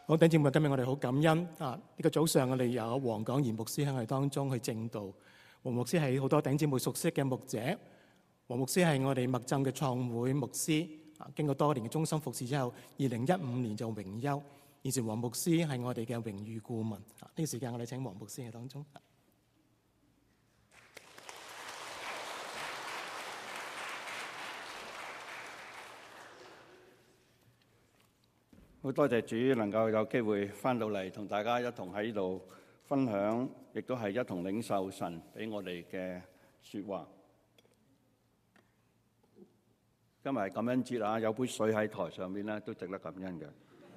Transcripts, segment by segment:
好，弟兄姊妹，今日我哋好感恩啊！呢個早上我哋有黃廣賢牧師喺我哋當中去證道。黃牧師係好多弟兄姊妹熟悉嘅牧者。黃牧師係我哋麥浸嘅創會牧師。經過多年嘅忠心服侍之後，2015年就榮休。現時黃牧師係我哋嘅榮譽顧問。呢個時間我哋請黃牧師喺當中。 好多謝主能夠有機會翻到嚟同大家一同喺度分享，亦都係一同領受神俾我哋嘅説話。今日係感恩節啊，有杯水喺台上面咧，都值得感恩嘅。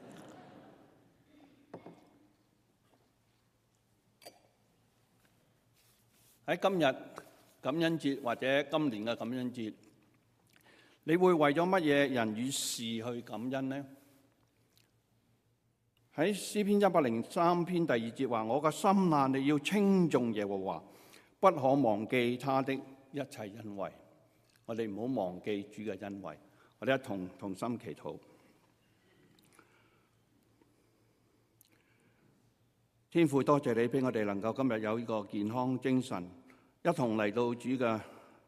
喺今日感恩節或者今年嘅感恩節，你會為咗乜嘢人與事去感恩呢？喺詩篇103篇第2節話：我嘅心啊，你要稱頌耶和華，不可忘記他的一切恩惠。我哋唔好忘記主嘅恩惠，我哋一同心祈禱。天父，多謝你俾我哋能夠今日有呢個健康精神，一同嚟到主嘅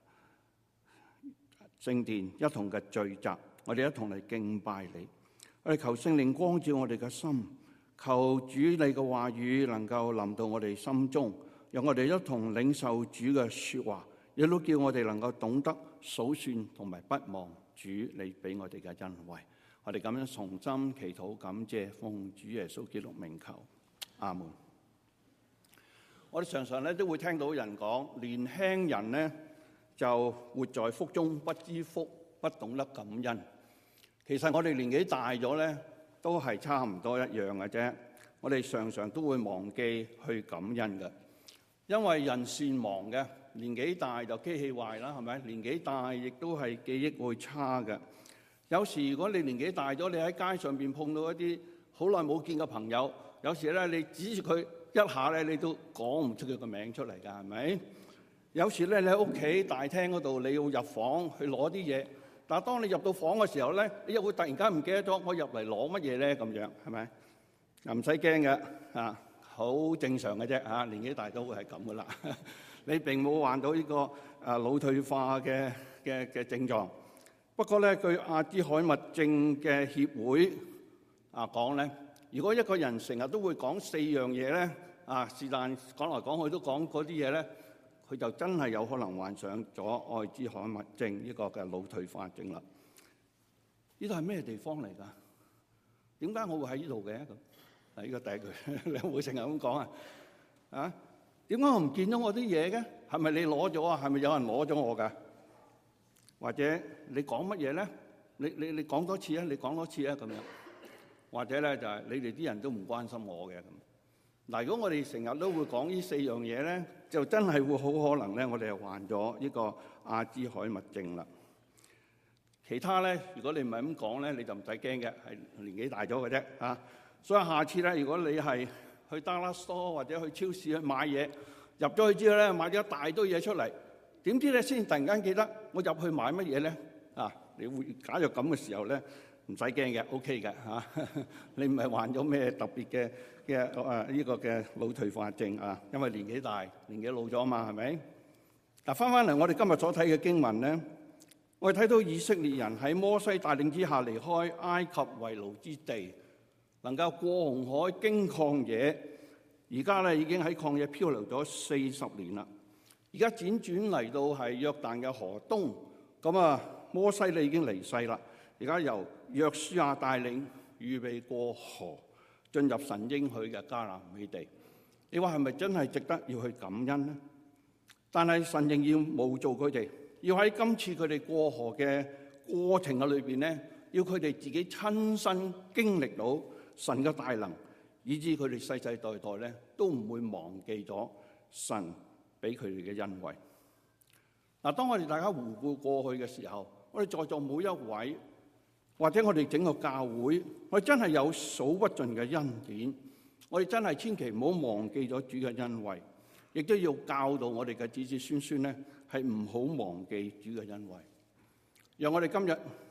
聖殿，一同嘅聚集，我哋一同嚟敬拜你。我哋求聖靈光照我哋嘅心，求主你嘅話語能夠臨到我哋心中，讓我哋一同領受主嘅說話，亦都叫我哋能夠懂得數算同埋不忘主你俾我哋嘅恩惠。我哋咁樣從心祈禱，感謝奉主耶穌基督名求，阿門。我哋常常咧都會聽到人講，年輕人咧就活在福中，不知福，不懂得感恩。其實我哋年紀大咗咧，都係差唔多一樣嘅啫。我哋常常都會忘記去感恩嘅，因為人善忘嘅，年紀大就機器壞啦，係咪？年紀大亦都係記憶會差嘅。有時如果你年紀大咗，你喺街上邊碰到一啲好耐冇見嘅朋友，有時咧你指住佢一下咧，你都講唔出佢個名出嚟㗎，係咪？有時咧你喺屋企大廳嗰度，你要入房去攞啲嘢。但係當你入到房嘅時候咧，你又會突然間唔記得咗我入嚟攞乜嘢咧，咁樣係咪？又唔使驚嘅啊，好正常嘅啫啊！年紀大都會係咁噶啦。你並冇患到呢個腦退化嘅症狀。不過咧，據阿茲海默症嘅協會講咧，如果一個人成日都會講4樣嘢咧是但講來講去都講嗰啲嘢咧，佢就真係有可能患上咗阿茲海默症呢個嘅腦退化症啦。呢度係咩地方嚟㗎？點解我會喺呢度嘅？咁呢個第一句，你會成日咁講啊？點解我唔見咗我啲嘢嘅？係咪你攞咗啊？係咪有人攞咗我㗎？或者你講乜嘢咧？你講多次啊！你講多次啊！咁樣，或者咧就係你哋啲人都唔關心我嘅咁。嗱，如果我哋成日都會講呢4樣嘢咧，就真係會好可能咧，我哋係患咗呢個阿茲海默症啦。其他咧，如果你唔係咁講咧，你就唔使驚嘅，係年紀大咗嘅啫啊！所以下次咧，如果你係去 Dollar Store 或者去超市去買嘢，入咗去之後咧，買咗一大堆嘢出嚟，點知咧先突然間記得我入去買乜嘢咧啊？你會假若咁嘅時候咧，唔使驚嘅 ，OK 嘅嚇。你唔係患咗咩特別嘅呢個嘅腦退化症啊？因為年紀大，年紀老咗嘛，係咪？嗱，翻嚟我哋今日所睇嘅經文咧，我哋睇到以色列人喺摩西帶領之下離開埃及為奴之地，能夠過紅海經曠野，而家咧已經喺曠野漂流咗40年啦。而家輾轉嚟到係約旦嘅河東，咁啊摩西咧已經離世啦。而家由約書亞帶領預備過河，進入神應許嘅迦南美地。你話係咪真係值得要去感恩呢？但係神仍然冇做佢哋，要喺今次佢哋過河嘅過程嘅裏邊咧，要佢哋自己親身經歷到神嘅大能，以致佢哋世世代代咧都唔會忘記咗神俾佢哋嘅恩惠。嗱，當我哋大家回顧過去嘅時候，我哋在座每一位，或者我哋整個教會，我哋真係有數不盡嘅恩典。我哋真係千祈唔好忘記咗主嘅恩惠，亦都要教導我哋嘅子子孫孫咧，係唔好忘記主嘅恩惠。讓我哋今日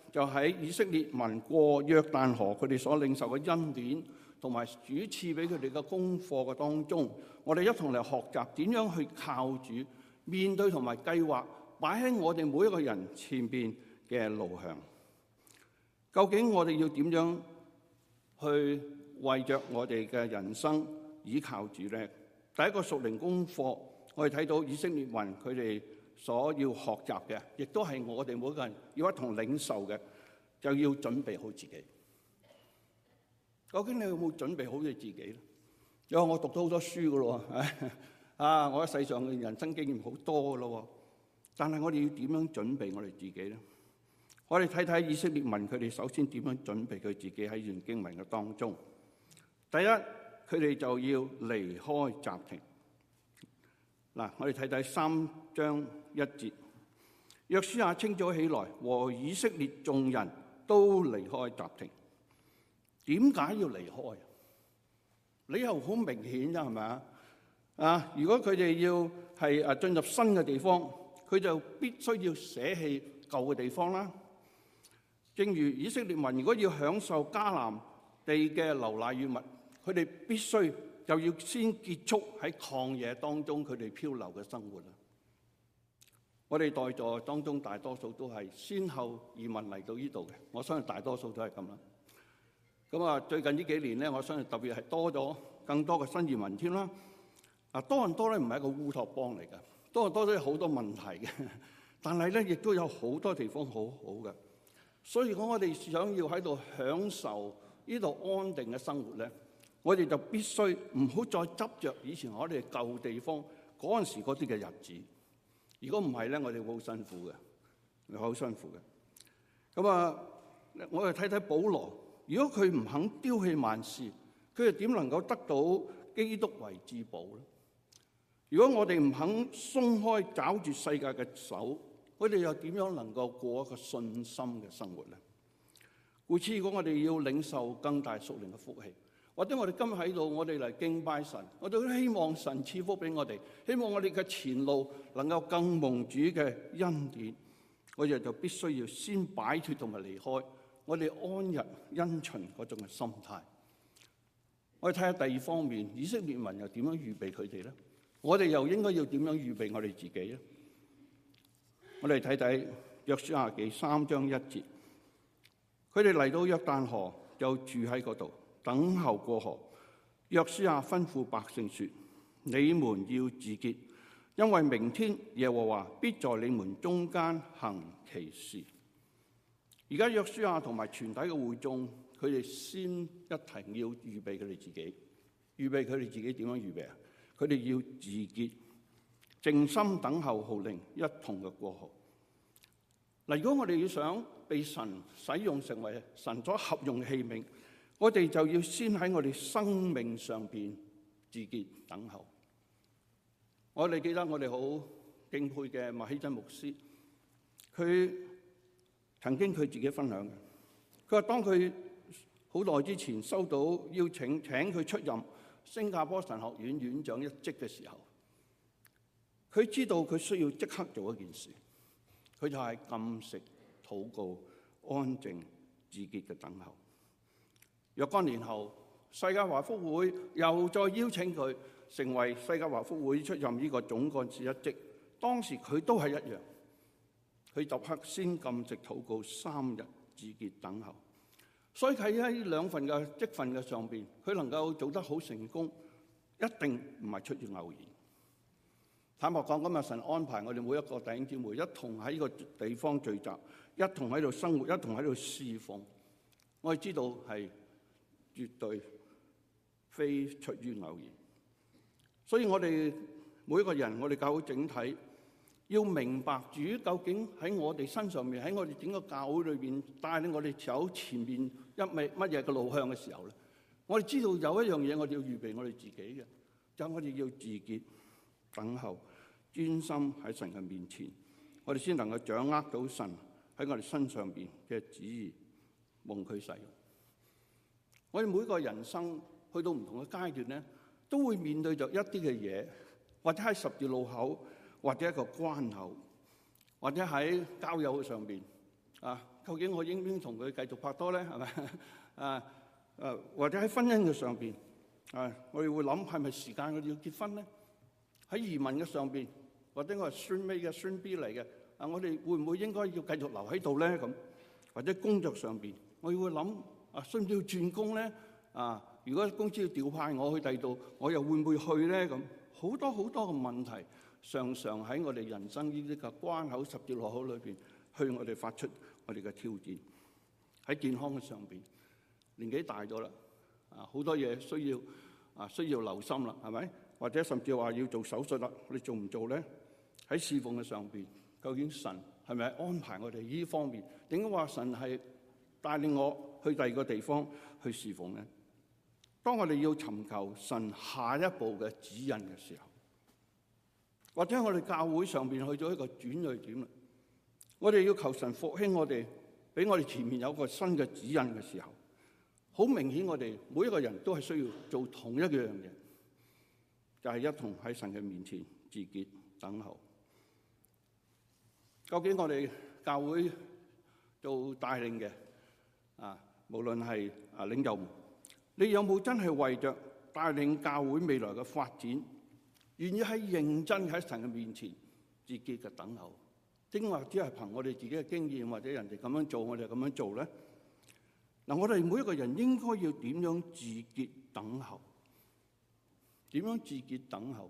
就喺以色列民過約旦河，佢哋所領受嘅恩典同埋主賜俾佢哋嘅功課嘅當中，我哋一同嚟學習點樣去靠主面對同埋計劃擺喺我哋每一個人前邊嘅路向。究竟我哋要點樣去為着我哋嘅人生倚靠主呢？第一個屬靈功課，我哋睇到以色列民佢哋所要學習嘅，亦都係我哋每個人要一同領受嘅，就要準備好自己。究竟你有冇準備好你自己咧？因為我讀咗好多書噶咯，我喺世上嘅人生經驗好多噶咯，但係我哋要點樣準備我哋自己咧？我哋睇睇以色列民佢哋首先點樣準備佢自己喺段經文嘅當中。第一，佢哋就要離開什亭。嗱，我哋睇睇3章1節，約書亞清早起來，和以色列眾人都離開什亭。點解要離開？理由好明顯啫，係咪啊？如果佢哋要係進入新嘅地方，佢就必須要捨棄舊嘅地方啦。正如以色列民如果要享受迦南地嘅流奶與蜜，佢哋必須就要先結束喺曠野當中佢哋漂流嘅生活啦。我哋在座當中大多數都係先後移民嚟到呢度嘅，我相信大多數都係咁啦。咁啊，最近呢幾年咧，我相信特別係多咗更多嘅新移民添啦。多倫多咧唔係一個烏托邦嚟㗎，多倫多都有好多問題嘅，但係咧亦都有好多地方好好嘅。所以如果我哋想要喺度享受呢度安定嘅生活咧，我哋就必須唔好再執着以前我哋舊地方嗰陣時嗰啲嘅日子。如果唔係咧，我哋會好辛苦嘅，好辛苦嘅。咁啊，我哋睇睇保羅，如果佢唔肯丟棄萬事，佢又點能夠得到基督為至寶咧？如果我哋唔肯鬆開抓住世界嘅手，我哋又點樣能夠過一個信心嘅生活咧？故此，如果我哋要領受更大屬靈嘅福氣，或者我哋今日喺度，我哋嚟敬拜神，我哋都希望神賜福俾我哋，希望我哋嘅前路能夠更蒙主嘅恩典，我哋就必須要先擺脫同埋離開我哋安逸因循嗰種嘅心態。我哋睇下第二方面，以色列民又點樣預備佢哋咧？我哋又應該要點樣預備我哋自己咧？我哋睇睇約書亞記3章1節，佢哋嚟到約旦河，就住喺嗰度等候過河。約書亞吩咐百姓說：你們要自潔，因為明天耶和華必在你們中間行奇事。而家約書亞同埋全體嘅會眾，佢哋先一停要預備佢哋自己，預備佢哋自己點樣預備啊？佢哋要自潔，靜心等候號令，一同嘅過河。嗱，如果我哋要想被神使用成為神所合用器皿，我哋就要先喺我哋生命上邊自潔等候。我哋記得我哋好敬佩嘅麥希真牧師，佢曾經佢自己分享嘅，佢話當佢好耐之前收到邀請請佢出任新加坡神學院院長一職嘅時候，佢知道佢需要即刻做一件事，佢就係禁食、禱告、安靜、自潔嘅等候。若干年後，世界華福會又再邀請佢成為世界華福會出任呢個總幹事一職，當時佢都係一樣，佢就刻先禁食、禱告3日，自潔等候。所以喺呢兩份嘅職份嘅上邊，佢能夠做得好成功，一定唔係出於偶然。坦白講，今日神安排我哋每一個弟兄姊妹一同喺呢個地方聚集，一同喺度生活，一同喺度侍奉，我哋知道係絕對非出於偶然。所以我哋每一個人，我哋教會整體要明白主究竟喺我哋身上面，喺我哋整個教會裏邊帶領我哋走前面乜嘢嘅路向嘅時候咧，我哋知道有一樣嘢我哋要預備我哋自己嘅，就係我哋要自潔、等候、專心喺神嘅面前，我哋先能夠掌握到神喺我哋身上邊嘅旨意，蒙佢使用。我哋每個人生去到唔同嘅階段咧，都會面對着一啲嘅嘢，或者喺十字路口，或者一個關口，或者喺交友上邊究竟我應唔應同佢繼續拍拖咧？係咪？或者喺婚姻嘅上邊，我哋會諗係咪時間我哋要結婚咧？喺移民嘅上邊，或者我係孫 A 嘅孫 B 嚟嘅，我哋會唔會應該要繼續留喺度咧？咁或者工作上邊，我會諗需唔需要轉工咧？如果公司要調派我去第二度，我又會唔會去咧？咁好多好多嘅問題，常常喺我哋人生呢啲嘅關口、十字路口裏邊，去我哋發出我哋嘅挑戰。喺健康嘅上邊，年紀大咗啦，好多嘢需要留心啦，係咪？或者甚至話要做手術啦，你做唔做咧？喺侍奉嘅上邊，究竟神係咪安排我哋呢方面？點解話神係帶領我去第二個地方去侍奉咧？當我哋要尋求神下一步嘅指引嘅時候，或者我哋教會上邊去咗一個轉捩點啦，我哋要求神復興我哋，俾我哋前面有個新嘅指引嘅時候，好明顯我哋每一個人都係需要做同一樣嘢，就係一同喺神嘅面前自潔等候。究竟我哋教會做帶領嘅無論係領袖，你有冇真係為着帶領教會未來嘅發展，願意喺認真喺神嘅面前自潔嘅等候？定或只係憑我哋自己嘅經驗，或者人哋咁樣做，我哋咁樣做咧？嗱，我哋每一個人應該要點樣自潔等候？點樣自潔等候？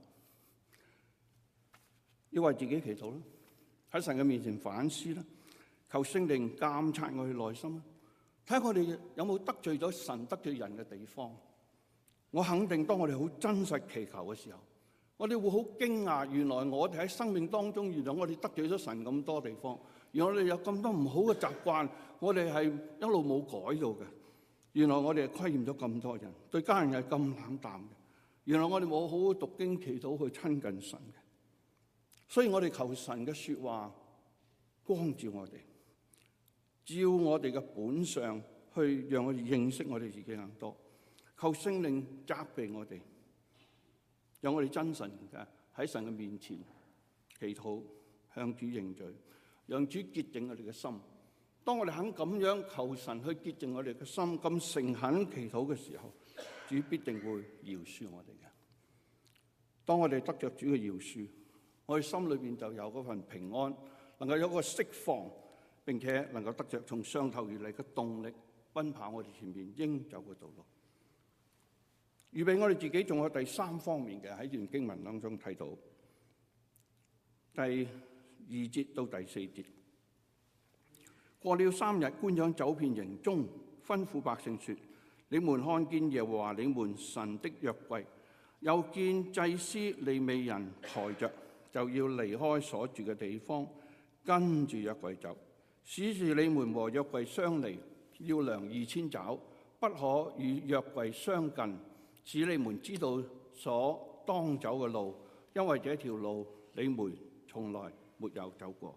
要為自己祈禱啦，喺神嘅面前反思啦，求聖靈監察我哋內心啦，睇下我哋有冇得罪咗神、得罪人嘅地方。我肯定，當我哋好真實祈求嘅時候，我哋會好驚訝，原來我哋喺生命當中，原來我哋得罪咗神咁多地方，原來我哋有咁多唔好嘅習慣，我哋係一路冇改到嘅。原來我哋係虧欠咗咁多人，對家人係咁冷淡嘅。原來我哋冇好好讀經祈禱去親近神嘅。所以我哋求神嘅說話光照我哋，照我哋嘅本相去讓我哋認識我哋自己更多。求聖靈責備我哋，讓我哋真誠嘅喺神嘅面前祈禱，向主認罪，讓主潔淨我哋嘅心。當我哋肯咁樣求神去潔淨我哋嘅心，咁誠懇祈禱嘅時候，主必定會饒恕我哋嘅。當我哋得着主嘅饒恕，我哋心裏邊就有嗰份平安，能夠有個釋放，並且能夠得着從上頭而嚟嘅動力，奔跑我哋前面應走嘅道路。預備我哋自己仲有第三方面嘅，喺段經文當中睇到第2節到第4節。過了3日，官長走遍營中，吩咐百姓說：你們看見耶和華你們神的約櫃，又見祭司利未人抬着，就要離開所住嘅地方，跟住約櫃走。使是你們和約櫃相離，要量2000肘，不可與約櫃相近，使你們知道所當走嘅路，因為這條路你們從來沒有走過。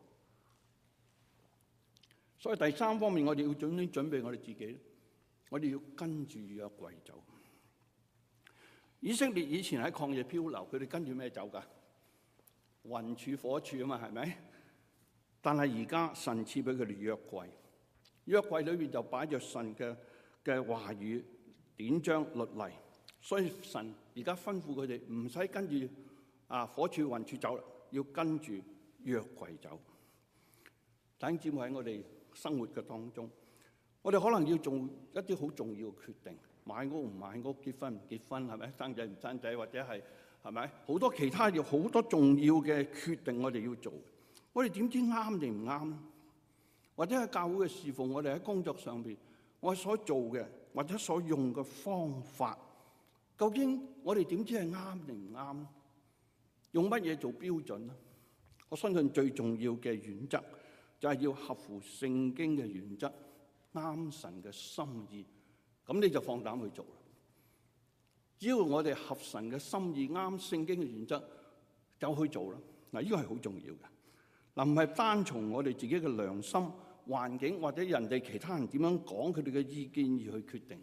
所以第三方面，我哋要準備我哋自己，我哋要跟住約櫃走。以色列以前喺曠野漂流，佢哋跟住咩走㗎？雲柱火柱啊嘛，係咪？但係而家神賜俾佢哋約櫃，約櫃裏邊就擺着神嘅話語、典章、律例。所以神而家吩咐佢哋唔使跟住火柱、雲柱走啦，要跟住約櫃走。弟兄姊妹，喺我哋生活嘅當中，我哋可能要做一啲好重要嘅決定，買屋唔買屋，結婚唔結婚，係咪？生仔唔生仔，或者係咪好多其他好多重要嘅決定我哋要做。我哋點知啱定唔啱？或者喺教會嘅侍奉，我哋喺工作上邊，我所做嘅或者所用嘅方法，究竟我哋點知係啱定唔啱？用乜嘢做標準呢？我相信最重要嘅原則就係要合乎聖經嘅原則，啱神嘅心意，咁你就放膽去做啦。只要我哋合神嘅心意，啱聖經嘅原則，就去做啦。嗱，呢個係好重要嘅。嗱，唔係單從我哋自己嘅良心、環境或者人哋其他人點樣講佢哋嘅意見而去決定。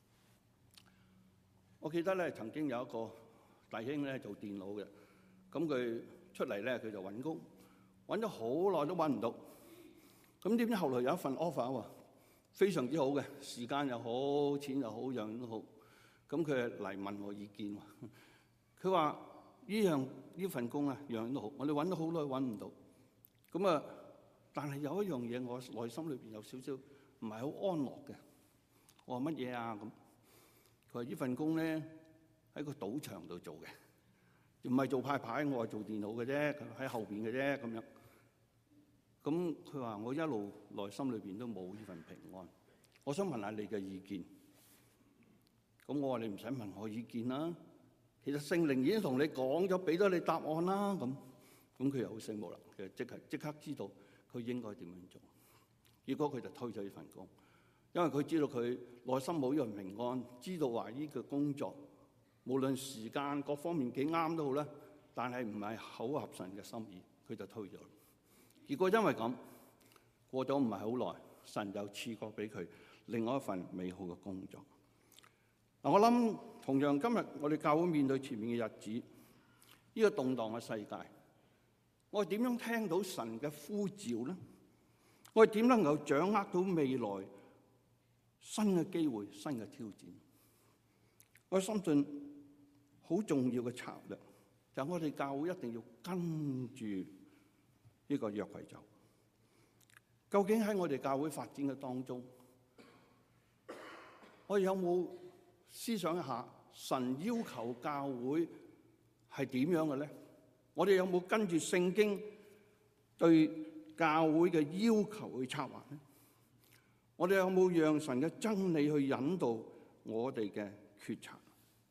我記得咧，曾經有一個弟兄咧做電腦嘅，咁佢出嚟咧佢就揾工，揾咗好耐都揾唔到， 咁點知後來有一份 offer 喎，非常之好嘅，時間又好，錢又好，樣樣都好。咁佢嚟問我意見喎。佢話呢份工啊，樣樣都好，我哋揾咗好耐揾唔到。咁啊，但係有一樣嘢我內心裏邊有少少唔係好安樂嘅。我話乜嘢啊？咁佢話呢份工咧喺個賭場度做嘅，唔係做派牌，我係做電腦嘅啫，喺後邊嘅啫咁樣。咁佢話我一路內心裏邊都冇呢份平安。我想問下你嘅意見。咁我話你唔使問我意見啦。其實聖靈已經同你講咗，俾咗你答案啦。咁佢又好醒目啦，其實即刻知道佢應該點樣做。結果佢就推咗呢份工，因為佢知道佢內心冇呢份平安，知道話呢個工作無論時間各方面幾啱都好啦，但係唔係好合神嘅心意，佢就推咗。結果因為咁過咗唔係好耐，神就賜過俾佢另外一份美好嘅工作。嗱，我諗同樣今日我哋教會面對前面嘅日子，呢個動盪嘅世界，我哋點樣聽到神嘅呼召咧？我哋點能夠掌握到未來新嘅機會、新嘅挑戰？我相信好重要嘅策略就係我哋教會一定要跟住呢個約櫃走。究竟喺我哋教會發展嘅當中，我哋有冇思想一下神要求教會係點樣嘅咧？我哋有冇跟住聖經對教會嘅要求去策劃咧？我哋有冇讓神嘅真理去引導我哋嘅決策？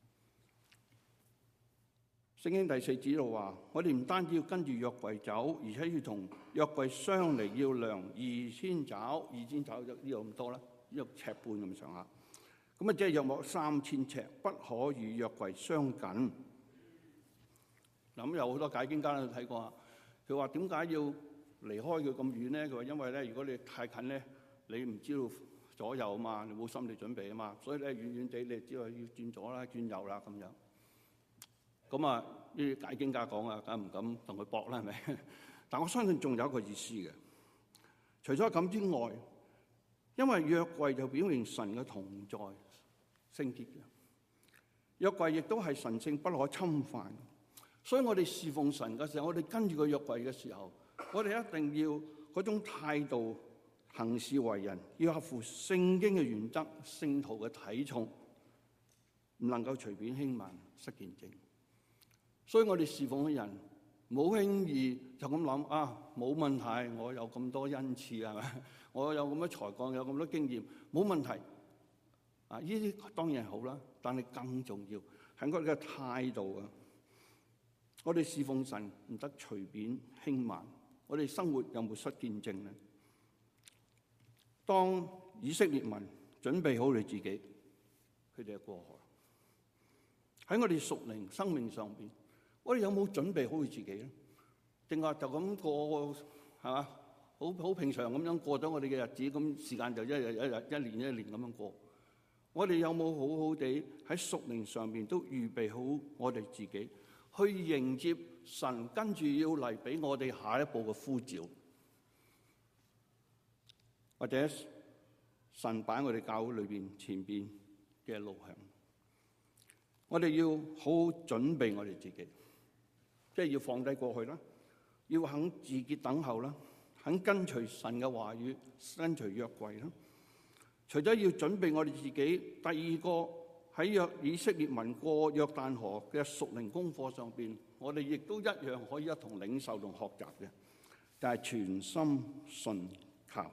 聖經第4節度話，我哋唔單止要跟住約櫃走，而且要同約櫃相離，要量2000肘，2000肘就呢度咁多啦，呢個尺半咁上下。咁啊，即係約莫3000尺，不可與約櫃相近。嗱，咁有好多解經家都睇過啊。佢話點解要離開佢咁遠咧？佢話因為咧，如果你太近咧，你唔知道左右啊嘛，你冇心理準備啊嘛，所以咧遠遠地你知道要轉左啦、轉右啦咁樣。咁啊，呢啲解經家講啊，敢唔敢同佢搏啦？係咪？但我相信仲有一個意思嘅。除咗咁之外，因為約櫃就表明神嘅同在、聖潔嘅。約櫃亦都係神聖不可侵犯。所以我哋侍奉神嘅時候，我哋跟住個約櫃嘅時候，我哋一定要嗰種態度行事為人，要合乎聖經嘅原則、聖徒嘅體重，唔能夠隨便輕慢、失見證。所以我哋侍奉嘅人唔好輕易就咁諗啊，冇問題，我有咁多恩賜係咪？我有咁多才幹，有咁多經驗，冇問題。啊，呢啲當然係好啦，但係更重要係我哋嘅態度啊！我哋侍奉神唔得隨便輕慢，我哋生活有冇失見證咧？當以色列民準備好佢自己，佢哋係過河。喺我哋屬靈生命上邊，我哋有冇準備好佢自己咧？定係就咁過係嘛？好平常咁樣過咗我哋嘅日子，咁時間就一日一日、一年一年咁樣過。我哋有冇好好地喺屬靈上邊都預備好我哋自己，去迎接神跟住要嚟俾我哋下一步嘅呼召，或者神擺我哋教會裏邊前邊嘅路向？我哋要好好準備我哋自己，即係要放低過去啦，要肯自潔等候啦，肯跟隨神嘅話語，跟隨約櫃啦。除咗要準備我哋自己，第二個喺以色列民過約旦河嘅屬靈功課上邊，我哋亦都一樣可以一同領受同學習嘅，就係全心信靠。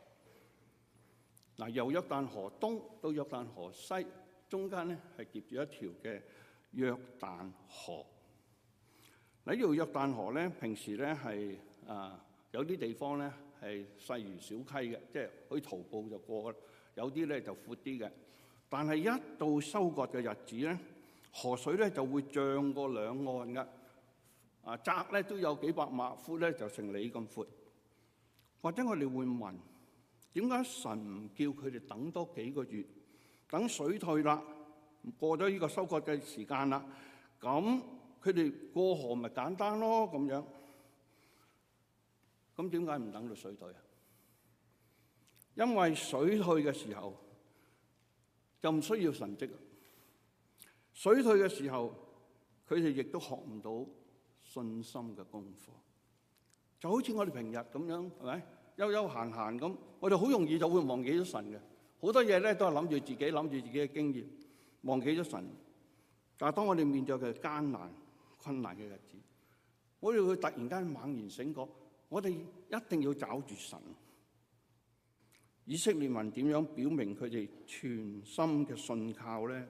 嗱，由約旦河東到約旦河西，中間咧係夾住一條嘅約旦河。嗱，呢條約旦河咧，平時咧係有啲地方咧係細如小溪嘅，即係可以徒步就過。有啲咧就闊啲嘅，但係一到收割嘅日子咧，河水咧就會漲過兩岸嘅。窄咧都有幾百碼，闊咧就成里咁闊。或者我哋會問，點解神唔叫佢哋等多幾個月，等水退啦，過咗呢個收割嘅時間啦，咁佢哋過河咪簡單咯咁樣？咁點解唔等到水退啊？ 因為水退嘅時候就唔需要神蹟，水退嘅時候佢哋亦都學唔到信心嘅功課，就好似我哋平日咁樣，係咪悠悠閒閒咁，我哋好容易就會忘記咗神嘅，好多嘢咧都係諗住自己嘅經驗，忘記咗神。但係當我哋面對嘅艱難困難嘅日子，我哋會突然間猛然醒覺，我哋一定要找住神。以色列民點樣表明佢哋全心嘅信靠咧？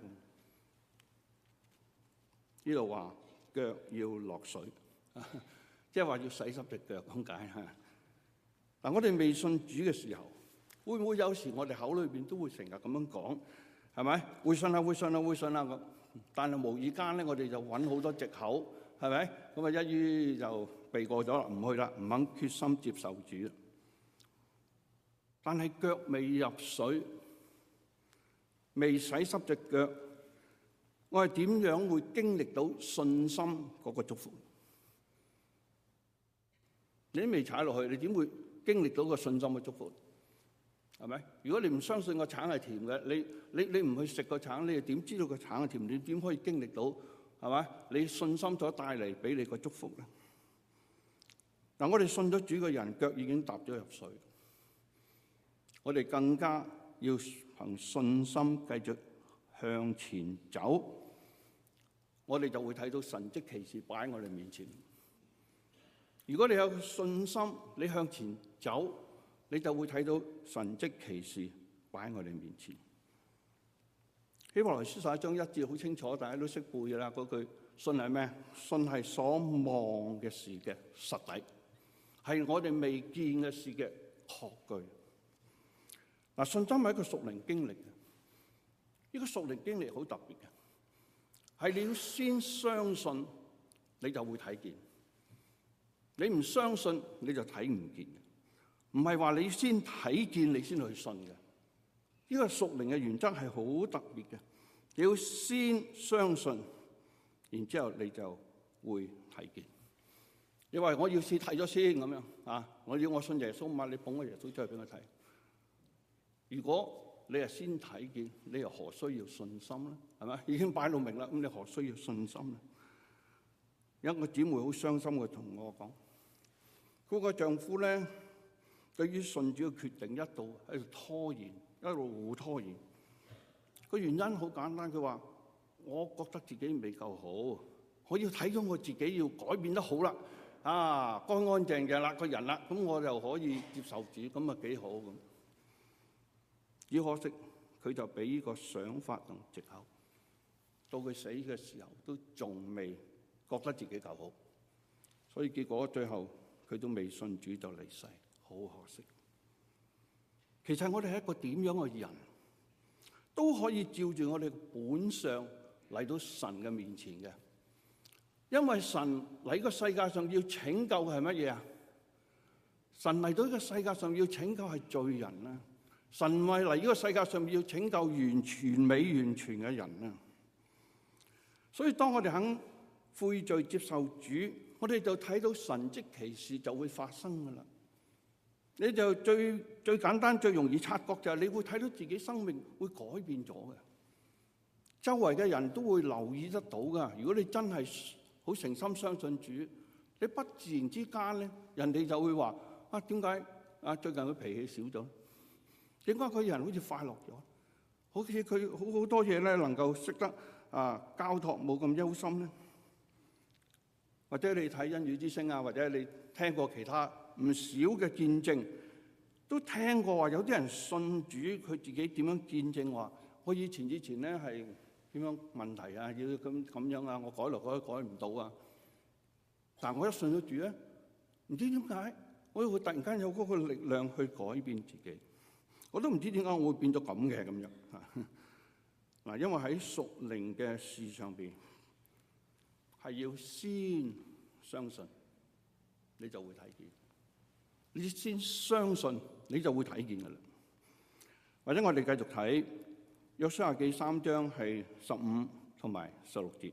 呢度話腳要落水，即係話要洗濕隻腳咁解嚇。嗱，我哋未信主嘅時候，會唔會有時我哋口裏邊都會成日咁樣講，係咪？會信啦咁，但係無意間咧，我哋就揾好多藉口，係咪？咁啊，一於就避過咗啦，唔去啦，唔肯決心接受主。但係腳未入水，未洗濕隻腳，我係點樣會經歷到信心嗰個祝福？你都未踩落去，你點會經歷到個信心嘅祝福？係咪？如果你唔相信個橙係甜嘅，你唔去食個橙，你又點知道個橙係甜？你點可以經歷到係咪？你信心所帶嚟俾你個祝福咧？嗱，我哋信咗主嘅人，腳已經踏咗入水。我哋更加要憑信心繼續向前走，我哋就會睇到神蹟奇事擺喺我哋面前。如果你有信心，你向前走，你就會睇到神蹟奇事擺喺我哋面前。希伯來書11章1節好清楚，大家都識背㗎啦。嗰句信係咩？信係所望嘅事嘅實底，係我哋未見嘅事嘅確據。嗱，信心係一個屬靈經歷嘅，呢個屬靈經歷好特別嘅，係你要先相信，你就會睇見；你唔相信，你就睇唔見嘅。唔係話你先睇見，你先去信嘅。呢個屬靈嘅原則係好特別嘅，你要先相信，然之後你就會睇見。你話我要先睇咗先咁樣啊？我信耶穌嘛？你捧個耶穌出去俾我睇。如果你係先睇見，你又何須要信心咧？係咪？已經擺到明啦，咁你何須要信心咧？有一個姊妹好傷心嘅同我講，嗰個丈夫咧對於信主嘅決定一度喺度拖延，一路拖延。個原因好簡單，佢話：我覺得自己未夠好，我要睇咗我自己要改變得好啦，啊乾乾淨淨啦個人啦，咁我就可以接受主，咁啊幾好咁。只可惜佢就俾呢個想法同藉口，到佢死嘅時候都仲未覺得自己夠好，所以結果最後佢都未信主就離世，好可惜。其實我哋係一個點樣嘅人，都可以照住我哋本相嚟到神嘅面前嘅，因為神嚟呢個世界上要拯救係乜嘢啊？神嚟到呢個世界上要拯救係罪人啊！神唔係嚟呢個世界上要拯救完全美完全嘅人啊！所以當我哋肯悔罪接受主，我哋就睇到神蹟奇事就會發生噶啦。你就最簡單最容易察覺就係你會睇到自己生命會改變咗嘅，周圍嘅人都會留意得到噶。如果你真係好誠心相信主，你不自然之間咧，人哋就會話：啊，點解啊最近佢脾氣少咗？點解佢人好似快樂咗？好似佢好多嘢咧，能夠識得交託，冇咁憂心咧。或者你睇恩語之聲啊，或者你聽過其他唔少嘅見證，都聽過話有啲人信主，佢自己點樣見證話：我以前咧係點樣問題啊，要咁樣啊，我改來改唔到啊。但係我一信咗主咧，唔知點解我會突然間有嗰個力量去改變自己。我都唔知點解我會變咗咁嘅咁樣嗱，因為喺屬靈嘅事上邊係要先相信，你就會睇見。你先相信，你就會睇見噶啦。或者我哋繼續睇約書亞記3章係15同埋16節。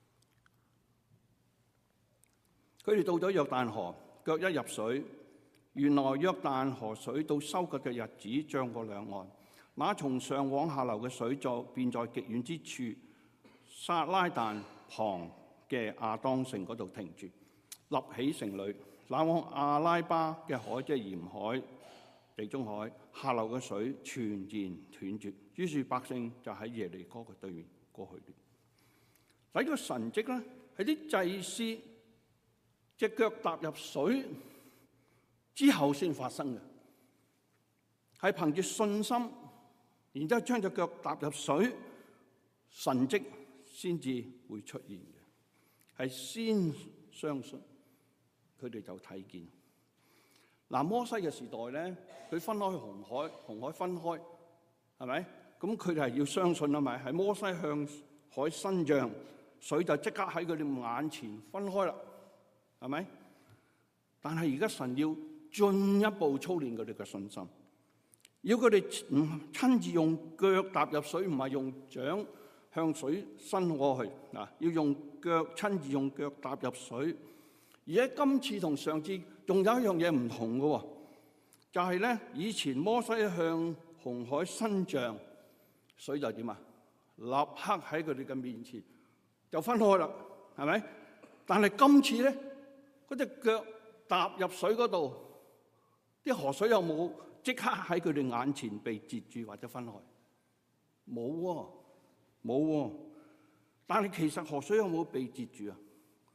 佢哋到咗約旦河，腳一入水， 原來約旦河水到收割嘅日子漲過兩岸，那從上往下流嘅水便在極遠之處撒拉但旁嘅亞當城嗰度停住，立起城壘。那往亞拉巴嘅海，即係鹽海、地中海下流嘅水全然斷絕，於是百姓就喺耶利哥嘅對面過去。呢個神蹟咧，係啲祭司隻腳踏入水之後先發生嘅，係憑住信心，然之後將隻腳踏入水，神蹟先至會出現嘅，係先相信佢哋就睇見。嗱，摩西嘅時代咧，佢分開紅海分開，係咪？咁佢哋係要相信啊咪？係摩西向海伸杖，水就即刻喺佢哋眼前分開啦，係咪？但係而家神要進一步操練佢哋嘅信心，要佢哋唔親自用腳踏入水，唔係用掌向水伸過去嗱，要用腳親自用腳踏入水。而喺今次同上次仲有一樣嘢唔同嘅，就係咧，以前摩西向紅海伸杖，水就點啊？立刻喺佢哋嘅面前就分開啦，係咪？但係今次咧，嗰隻腳踏入水嗰度，啲河水有冇即刻喺佢哋眼前被截住或者分開？冇喎，冇喎。但係其實河水有冇被截住啊？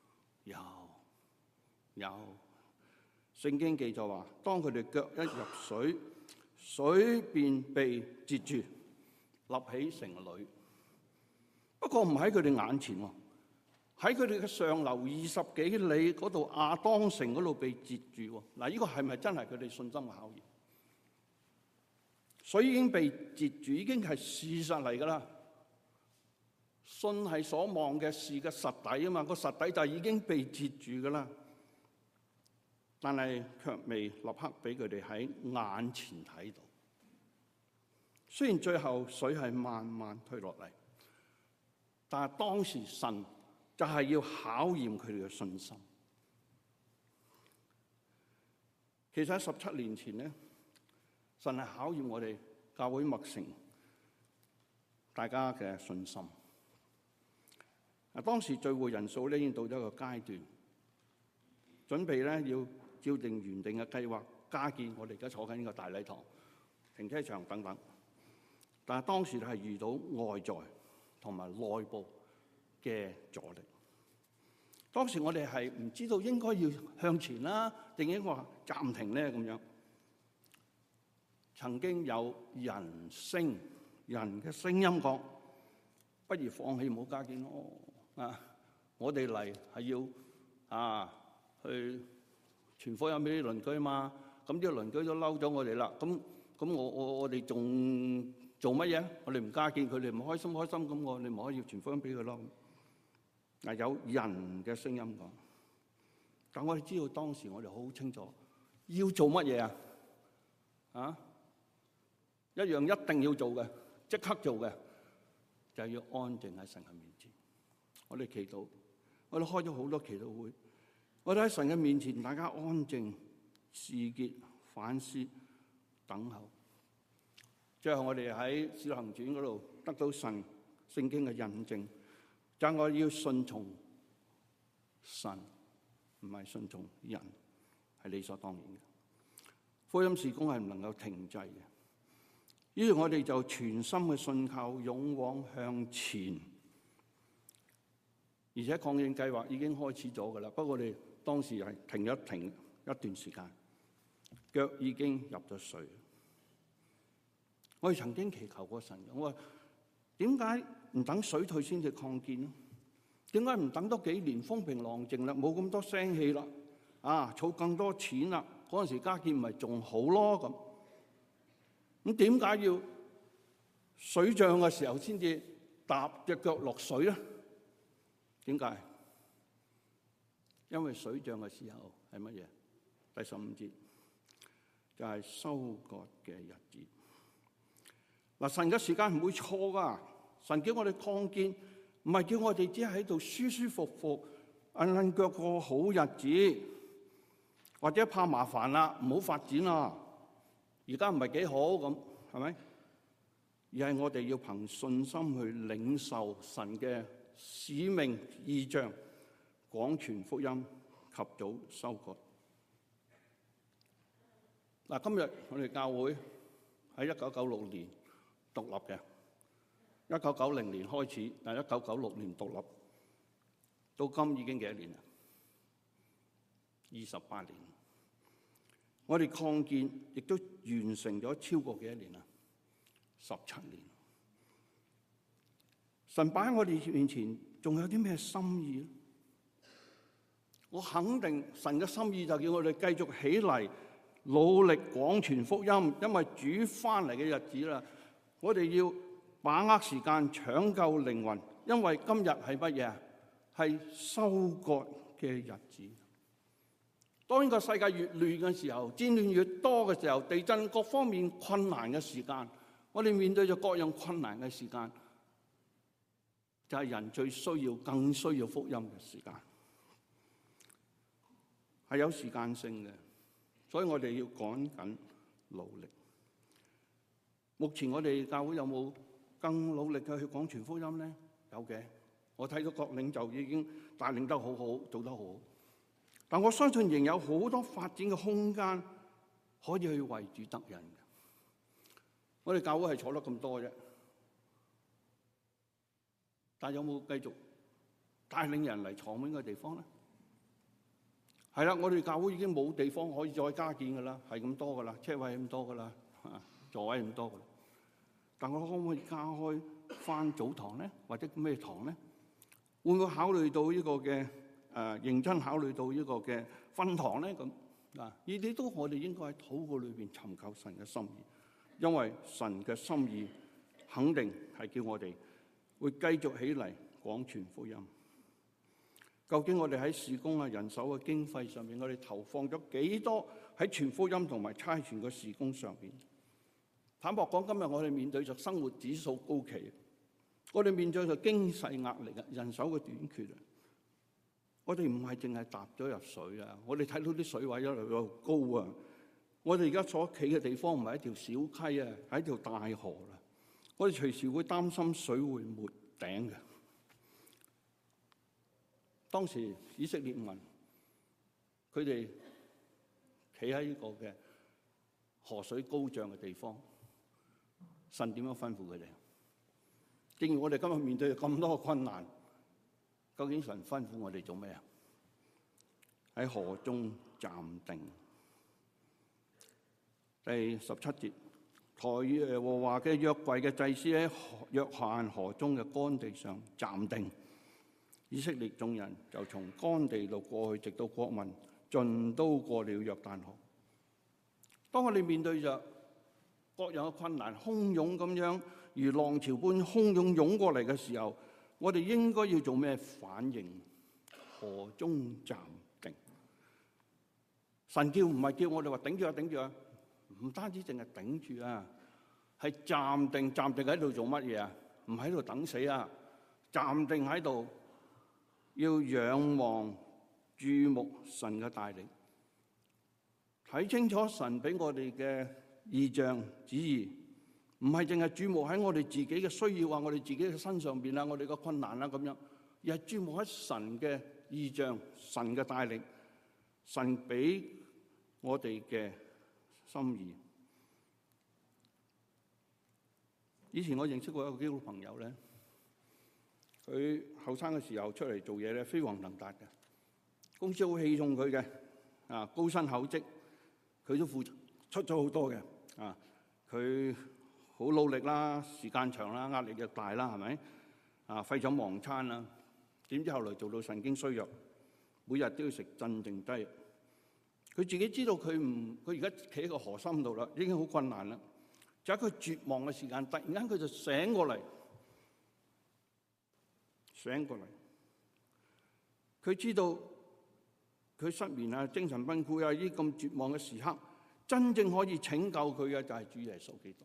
有。聖經記載話，當佢哋腳一入水，水便被截住，立起城壘。不過唔喺佢哋眼前喎，喺佢哋嘅上流20幾里嗰度亞當城嗰度被截住喎。嗱，呢個係咪真係佢哋信心嘅考驗？水已經被截住，已經係事實嚟㗎啦。信係所望嘅事嘅實底啊嘛，個實底就已經被截住㗎啦。但係卻未立刻俾佢哋喺眼前睇到。雖然最後水係慢慢退落嚟，但係當時神就係要考驗佢哋嘅信心。其實喺17年前咧，神係考驗我哋教會麥城大家嘅信心。當時聚會人數咧已經到咗一個階段，準備咧要照定原定嘅計劃加建我哋而家坐緊呢個大禮堂、停車場等等。但係當時係遇到外在同埋內部嘅阻力。當時我哋係唔知道應該要向前啦，定應該話暫停咧咁樣。曾經有人嘅聲音講：不如放棄，唔好加建咯。我哋嚟係要去傳福音俾啲鄰居嘛。咁啲鄰居都嬲咗我哋啦。咁我哋仲做乜嘢？我哋唔加建，佢哋唔開心，咁我哋唔可以傳福音俾佢咯。有人嘅聲音講，但我哋知道當時我哋好清楚要做乜嘢啊？一樣一定要做嘅，即刻做嘅，就係要安靜喺神嘅面前。我哋祈禱，我哋開咗好多祈禱會，我哋喺神嘅面前，大家安靜、自潔、反思、等候。最後我哋喺《使徒行傳》嗰度得到神聖經嘅印證，就係我哋要順從神，唔係順從人，係理所當然嘅。福音事工係唔能夠停滯嘅，於是我哋就全心嘅信靠，勇往向前。而且抗疫計劃已經開始咗㗎啦，不過我哋當時係停一段時間，腳已經入咗水。我哋曾經祈求過神，我話點解唔等水退先至擴建咧？點解唔等多幾年風平浪靜啦，冇咁多聲氣啦，儲更多錢啦，嗰陣時加建咪仲好咯咁點解要水漲嘅時候先至踏隻腳落水咧？點解？因為水漲嘅時候係乜嘢？第15節就係收割嘅日子。嗱，神嘅時間唔會錯噶，神叫我哋擴建，唔係叫我哋只係喺度舒舒服服、硬腳過好日子。 或者怕麻煩啦，唔好發展啦，而家唔係幾好咁，係咪？而係我哋要憑信心去領受神嘅使命異象，廣傳福音，及早收割。嗱，今日我哋教會喺1996年獨立嘅，1990年開始，但係1996年獨立，到今已經幾多年啦？28年。我哋擴建亦都完成咗超過幾多年啦？17年。神擺喺我哋面前，仲有啲咩心意咧？我肯定神嘅心意就叫我哋繼續起嚟，努力廣傳福音，因為主翻嚟嘅日子啦。我哋要把握時間，搶救靈魂，因為今日係乜嘢啊？係收割嘅日子。當呢個世界越亂嘅時候，戰亂越多嘅時候，地震各方面困難嘅時間，我哋面對咗各樣困難嘅時間，就係人最需要、更需要福音嘅時間，係有時間性嘅，所以我哋要趕緊努力。目前我哋教會有冇更努力嘅去廣傳福音咧？有嘅，我睇到各領袖已經帶領得好好，做得好好。但我相信仍有好多發展嘅空間可以去為主得人嘅。我哋教會係坐得咁多啫，但有冇繼續帶領人嚟坐滿嘅地方咧？係啦，我哋教會已經冇地方可以再加建㗎啦，係咁多㗎啦，車位咁多㗎啦，座位咁多㗎啦。但我可唔可以加開返早堂咧，或者咩堂咧？會唔會考慮到呢個嘅認真考慮到呢個嘅分堂咧？咁呢啲都我哋應該喺禱告裏邊尋求神嘅心意，因為神嘅心意肯定係叫我哋會繼續起嚟廣傳福音。究竟我哋喺事工人手嘅經費上面，我哋投放咗幾多喺傳福音同埋差傳嘅事工上邊？坦白講，今日我哋面對着生活指數高企，我哋面對着經濟壓力啊，人手嘅短缺啊。我哋唔係淨係踏咗入水啊！我哋睇到啲水位一路又高啊！我哋而家所企嘅地方唔係一條小溪啊，係一條大河啦。我哋隨時會擔心水會沒頂嘅。當時以色列民佢哋企喺呢個嘅河水高漲嘅地方，神點樣吩咐佢哋？正如我哋今日面對咁多困難。究竟神吩咐我哋做咩啊？喺河中暫定。第17節，抬耶和華嘅約櫃嘅祭司喺約旦河中嘅乾地上暫定。以色列眾人就從乾地路過去，直到國民盡都過了約旦河。當我哋面對着各樣嘅困難，洶湧咁樣如浪潮般洶湧湧過嚟嘅時候，我哋應該要做咩反應？河中暫定。神叫唔係叫我哋話頂住啊，頂住啊，唔單止淨係頂住啊，係暫定。暫定喺度做乜嘢啊？唔喺度等死啊！暫定喺度要仰望注目神嘅帶領，睇清楚神俾我哋嘅異象旨意。唔係淨係注目喺我哋自己嘅需要啊，我哋自己嘅身上邊啊，我哋嘅困難啊咁樣，而係注目喺神嘅異象、神嘅帶領、神俾我哋嘅心意。以前我認識過一個基督徒朋友咧，佢後生嘅時候出嚟做嘢咧，飛黃騰達嘅，公司好器重佢嘅，高薪厚職，佢都付出咗好多嘅，佢好努力啦，時間長啦，壓力又大啦，係咪？廢寢忘餐啦，點知後來做到神經衰弱，每日都要食鎮定劑。佢自己知道佢而家企喺個河心度啦，已經好困難啦。就喺佢絕望嘅時間，突然間佢就醒過嚟，佢知道佢失眠啊、精神崩潰啊，呢啲咁絕望嘅時刻，真正可以拯救佢嘅就係主耶穌基督。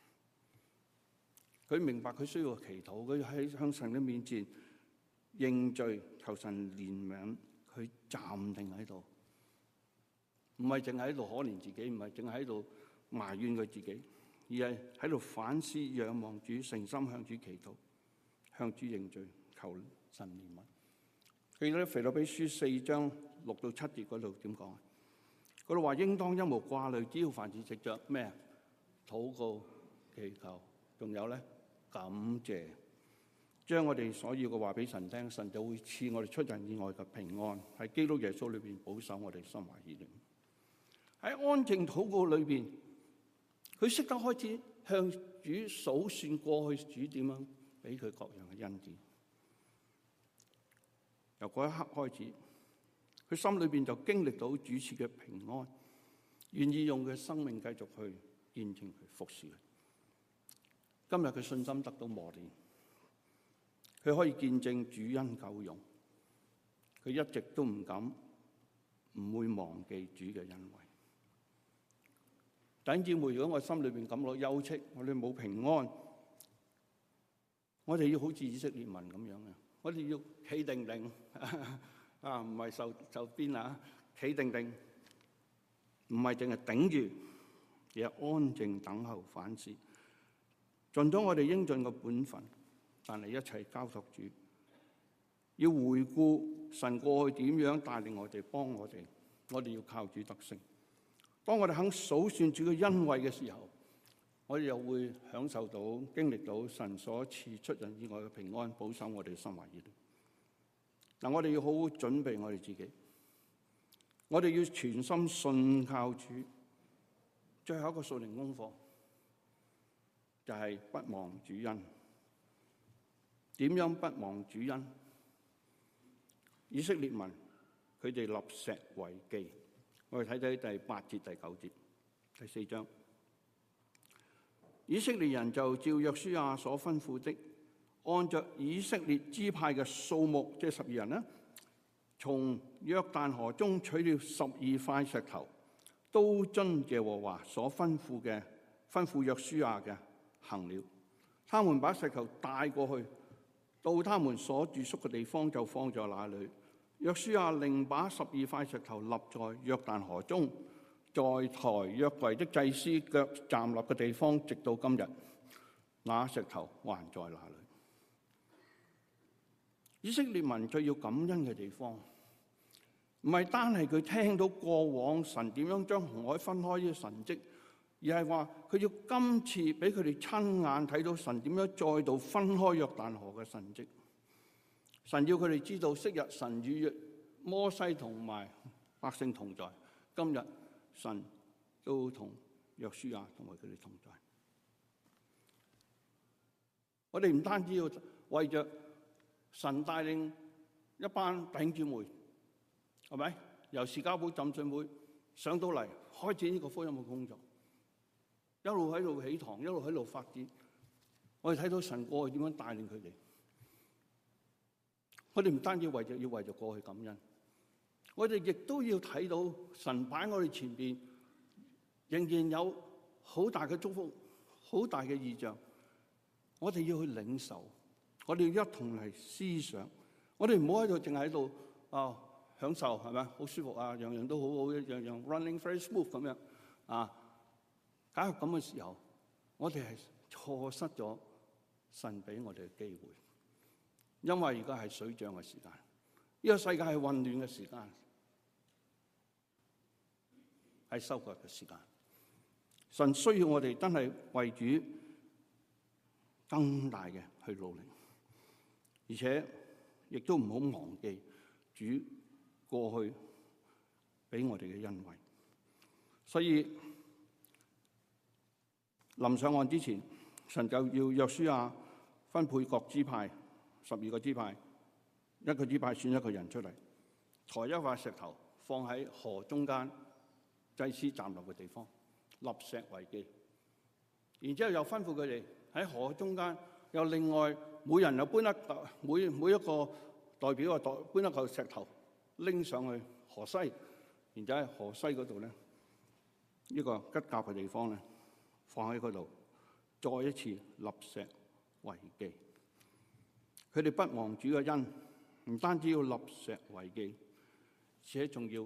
佢明白佢需要祈禱，佢喺向神嘅面前認罪，求神憐憫，佢暫定喺度， 唔係淨係喺度可憐自己，唔係淨係喺度埋怨佢自己，而係喺度反思、仰望主，誠心向主祈禱，向主認罪，求神憐憫。記得腓立比書4章6到7節嗰度點講啊？嗰度話應當一無掛慮，只要凡事藉着咩啊？禱告、祈求，仲有咧感謝，將我哋所要嘅話俾神聽，神就會賜我哋出人意外嘅平安，喺基督耶穌裏邊保守我哋心懷意念。喺安靜禱告裏邊，佢識得開始向主數算過去主點樣俾佢各樣嘅恩典。由嗰一刻開始，佢心裏邊就經歷到主賜嘅平安，願意用佢嘅生命繼續去見證佢、服侍佢。今日佢信心得到磨練，佢可以見證主恩夠用，佢一直都唔敢、唔會忘記主嘅恩惠。弟兄姊妹，如果我心裏邊感到憂戚，我哋冇平安，我哋要好似以色列民咁樣嘅，我哋要企定定啊，唔係受鞭啊，企定定，唔係淨係頂住，而係安靜等候反思，盡咗我哋應盡嘅本分，但係一切交託主，要回顧神過去點樣帶領我哋、幫我哋，我哋要靠主得勝。當我哋肯數算主嘅恩惠嘅時候，我哋又會享受到、經歷到神所賜出人意外嘅平安，保守我哋嘅心懷意念。嗱，我哋要好好準備我哋自己，我哋要全心信靠主。最後一個屬靈功課就係不忘主恩。點樣不忘主恩？以色列民佢哋立石為記。我哋睇睇第8節、第9節，第4章。以色列人就照約書亞所吩咐的，按着以色列支派嘅數目，即係12人啦，從約旦河中取了12塊石頭，都遵耶和華所吩咐約書亞嘅行了。他們把石頭帶過去，到他們所住宿嘅地方，就放在那裏。約書亞另把12塊石頭立在約旦河中，在抬約櫃的祭司腳站立嘅地方，直到今日，那石頭還在那裏。以色列民最要感恩嘅地方，唔係單係佢聽到過往神點樣將紅海分開呢個神蹟，而係話佢要今次俾佢哋親眼睇到神點樣再度分開約旦河嘅神蹟。神要佢哋知道，昔日神與摩西同埋百姓同在，今日神都同約書亞同埋佢哋同在。我哋唔單止要為着神帶領一班弟兄姊妹，係咪由士嘉堡浸信會上到嚟開展呢個福音嘅工作，一路喺度起堂，一路喺度發展。我哋睇到神過去點樣帶領佢哋。我哋唔單止要為着過去感恩，我哋亦都要睇到神擺我哋前邊，仍然有好大嘅祝福、好大嘅異象。我哋要去領受，我哋要一同嚟思想。我哋唔好喺度淨係喺度享受，係咪好舒服啊？樣樣都好好，樣樣 running very smooth 咁樣啊！假如咁嘅時候，我哋係錯失咗神俾我哋嘅機會。因為而家係水漲嘅時間，呢個世界係混亂嘅時間，係收割嘅時間。神需要我哋真係為主更大嘅去努力，而且亦都唔好忘記主過去俾我哋嘅恩惠。所以臨上岸之前，神就要約書亞分配各支派。12個支派，一個支派選一個人出嚟，抬一塊石頭放喺河中間祭司站立嘅地方，立石為記。然之後又吩咐佢哋喺河中間，又另外每人又搬每一個代表搬一嚿石頭拎上去河西，然之後喺河西嗰度咧，呢個吉甲嘅地方咧，放喺嗰度，再一次立石為記。佢哋不忘主嘅恩，唔單止要立石為記，而且仲要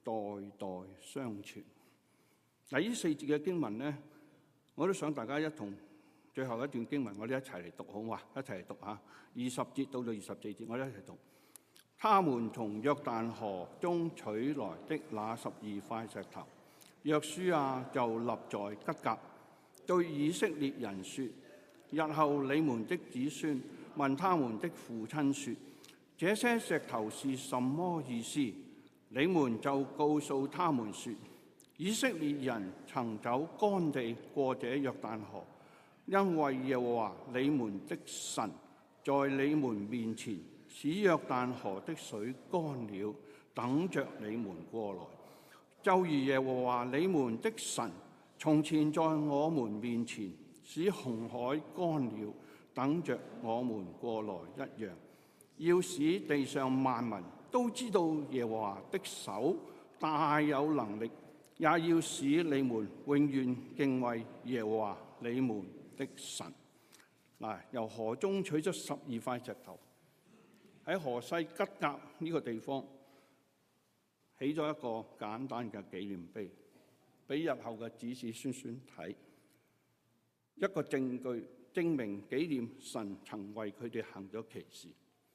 代代相傳。嗱，呢4節嘅經文咧，我都想大家一同最後一段經文，我哋一齊嚟讀好嘛？一齊嚟讀嚇，20節到24節，我哋一齊讀。他們從約旦河中取來的那12塊石頭，約書亞就立在吉甲，對以色列人說：日後你們的子孫問他們的父親說：這些石頭是什麼意思？你們就告訴他們說：以色列人曾走乾地過這約旦河，因為耶和華你們的神在你們面前使約旦河的水乾了，等着你們過來。就如耶和華你們的神從前在我們面前使紅海乾了，等着我們過來一樣，要使地上萬民都知道耶和華的手大有能力，也要使你們永遠敬畏耶和華你們的神。嗱，由河中取出12塊石頭，喺河西吉甲呢個地方起咗一個簡單嘅紀念碑，俾日後嘅子子孫孫睇，一個證據證明紀念神曾為佢哋行咗奇事。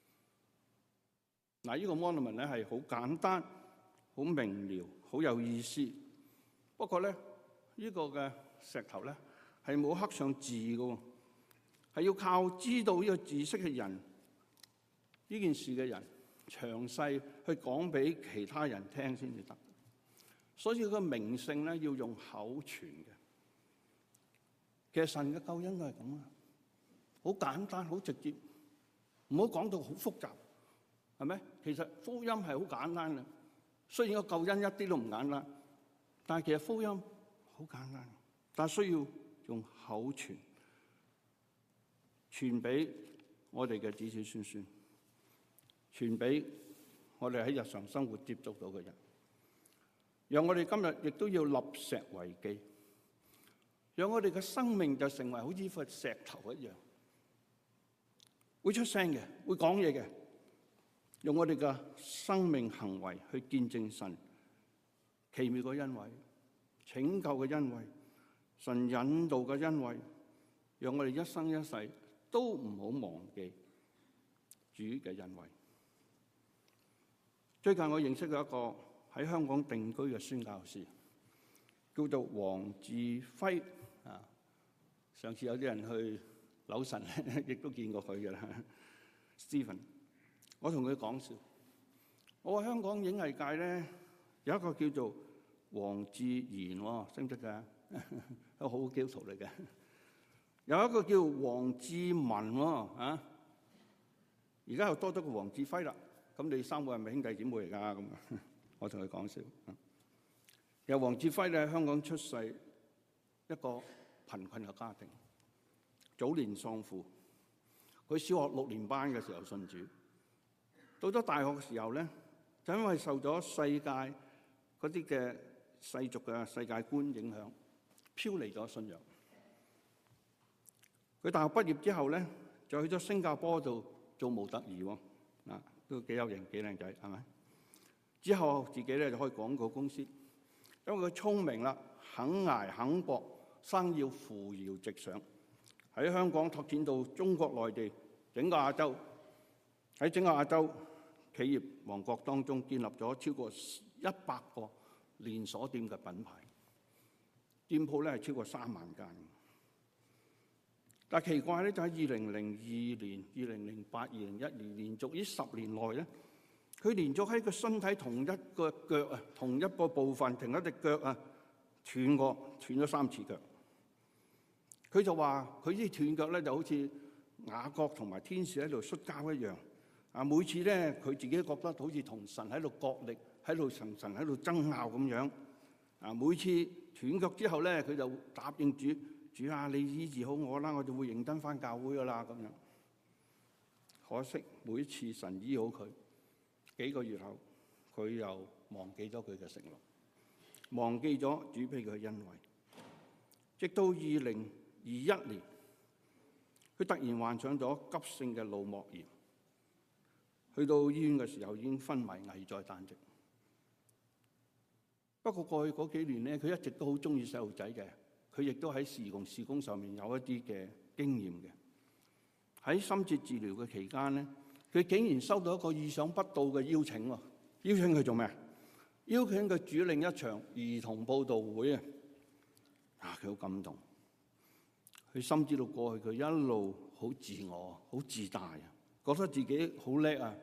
嗱，呢個 monument 咧係好簡單、好明瞭、好有意思。不過咧，呢個嘅石頭咧係冇刻上字嘅，係要靠知道呢個知識嘅人，呢件事嘅人詳細去講俾其他人聽先至得。所以個名勝咧要用口傳嘅。其實神嘅救恩都係咁啊，好簡單、好直接，唔好講到好複雜，係咪？其實福音係好簡單嘅，雖然個救恩一啲都唔簡單，但係其實福音好簡單，但係需要用口傳，傳俾我哋嘅子子孫孫，傳俾我哋喺日常生活接觸到嘅人，讓我哋今日亦都要立石為記，讓我哋嘅生命就成為好似塊石頭一樣，會出聲嘅，會講嘢嘅，用我哋嘅生命行為去見證神奇妙嘅恩惠、拯救嘅恩惠、神引導嘅恩惠，讓我哋一生一世都唔好忘記主嘅恩惠。最近我認識咗一個喺香港定居嘅宣教士，叫做黃志輝啊。上次有啲人去紐神咧，亦都見過佢嘅啦。Stephen， 我同佢講笑，我話香港影藝界咧有一個叫做黃志賢，識唔識㗎？一個好基督徒嚟嘅。有一個叫黃志文啊，而家又多咗個黃志輝啦。咁你3個係咪兄弟姊妹嚟㗎？咁我同佢講笑。由黃志輝咧喺香港出世，一個貧困嘅家庭，早年喪父。佢小學6年班嘅時候信主，到咗大學嘅時候咧，就因為受咗世界嗰啲嘅世俗嘅世界觀影響，飄離咗信仰。佢大學畢業之後咧，就去咗新加坡度做模特兒喎，都幾有型幾靚仔，係咪？之後自己咧就開廣告公司，因為佢聰明啦，肯捱肯搏，生要扶搖直上，喺香港拓展到中國內地整個亞洲，喺整個亞洲企業王國當中建立咗超過100個連鎖店嘅品牌，店鋪咧係超過3萬間。但係奇怪咧，就喺2002年、2008、2012連續呢10年內咧，佢連續喺個身體同一個腳啊，同一個部分停一隻腳啊，斷咗3次腳。佢就話：佢呢斷腳咧就好似雅各同埋天使喺度摔跤一樣啊！每次咧佢自己覺得好似同神喺度角力，喺度神喺度爭拗咁樣啊！每次斷腳之後咧，佢就答應主。主啊，你醫治好我啦，我就會認真返教會噶啦咁樣。可惜每一次神醫好佢，幾個月後佢又忘記咗佢嘅承諾，忘記咗主俾佢嘅恩惠。直到2021年，佢突然患上咗急性嘅腦膜炎，去到醫院嘅時候已經昏迷危在旦夕。 不過過去嗰幾年咧，佢一直都好中意細路仔嘅，佢亦都喺事工上面有一啲嘅經驗嘅。喺深切治療嘅期間咧，佢竟然收到一個意想不到嘅邀請喎！邀請佢做咩？邀請佢主領一場兒童佈道會啊！佢好感動，佢深知道過去佢一路好自我、好自大啊，覺得自己好叻啊！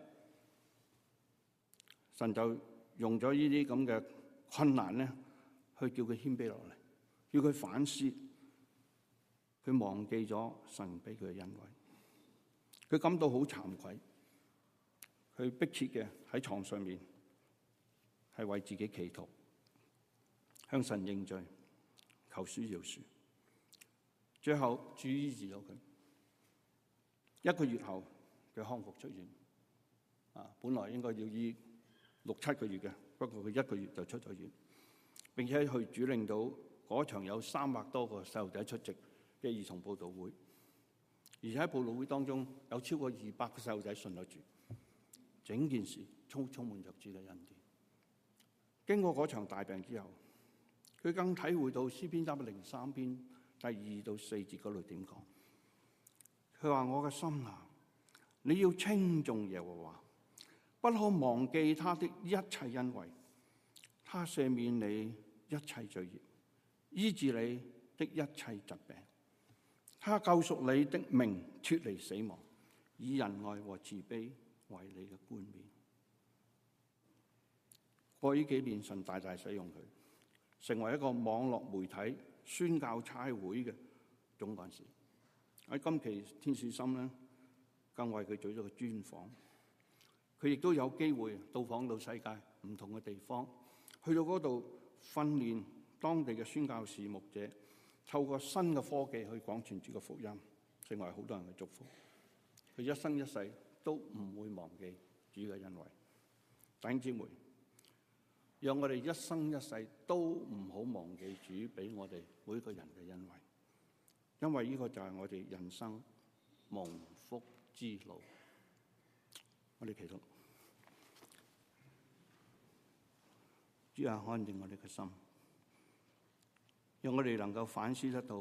神就用咗呢啲咁嘅困難咧，去叫佢謙卑落嚟，叫佢反思，佢忘記咗神俾佢嘅恩惠，佢感到好慚愧，佢迫切嘅喺床上面係為自己祈禱，向神認罪，求主饒恕。最後主醫治咗佢，一個月後佢康復出院。本來應該要醫6-7個月嘅，不過佢1個月就出咗院，並且去主領到嗰場有300多個細路仔出席嘅兒童佈道會，而且喺佈道會當中有超過200個細路仔信咗主，整件事充滿着主嘅恩典。經過嗰場大病之後，佢更體會到詩篇303篇第2到4節嗰度點講。佢話：我嘅心啊，你要稱頌耶和華，不可忘記他的一切恩惠，他赦免你一切罪孽，醫治你的一切疾病，他救贖你的命脫離死亡，以仁愛和慈悲為你嘅冠冕。過去幾年，神大大使用佢，成為一個網絡媒體宣教差會嘅總幹事。喺今期天使心咧，更為佢做咗個專訪。佢亦都有機會到訪到世界唔同嘅地方，去到嗰度訓練當地嘅宣教士牧者，透過新嘅科技去廣傳主嘅福音，成為好多人嘅祝福。佢一生一世都唔會忘記主嘅恩惠。弟兄姊妹，讓我哋一生一世都唔好忘記主俾我哋每個人嘅恩惠，因為呢個就係我哋人生蒙福之路。我哋祈禱，主啊，安定我哋嘅心，讓我哋能夠反思得到，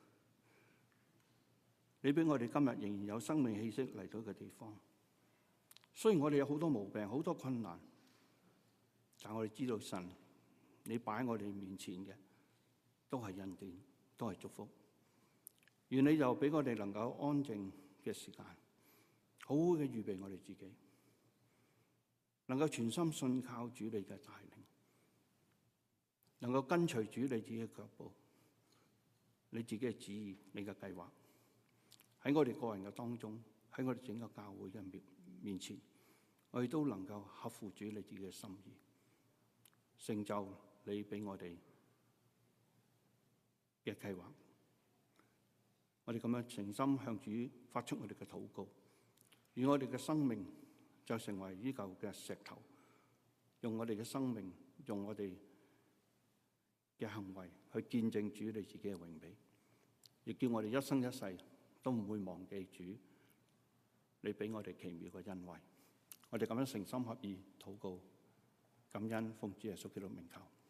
你俾我哋今日仍然有生命氣息嚟到嘅地方。雖然我哋有好多毛病、好多困難，但我哋知道神，你擺喺我哋面前嘅都係恩典，都係祝福。願你就俾我哋能夠安靜嘅時間，好好嘅預備我哋自己，能夠全心信靠主你嘅帶領，能夠跟隨主你自己嘅腳步，你自己嘅旨意，你嘅計劃喺我哋個人嘅當中，喺我哋整個教會嘅面前，我哋都能夠合乎主你自己嘅心意，成就你俾我哋嘅計劃。我哋咁樣誠心向主發出我哋嘅禱告，願我哋嘅生命就成為呢嚿嘅石頭，用我哋嘅生命，用我哋嘅行為去見證主你自己嘅榮美，亦叫我哋一生一世都唔會忘記主你俾我哋奇妙嘅恩惠。我哋咁樣誠心合意禱告，感恩奉主耶穌基督名求。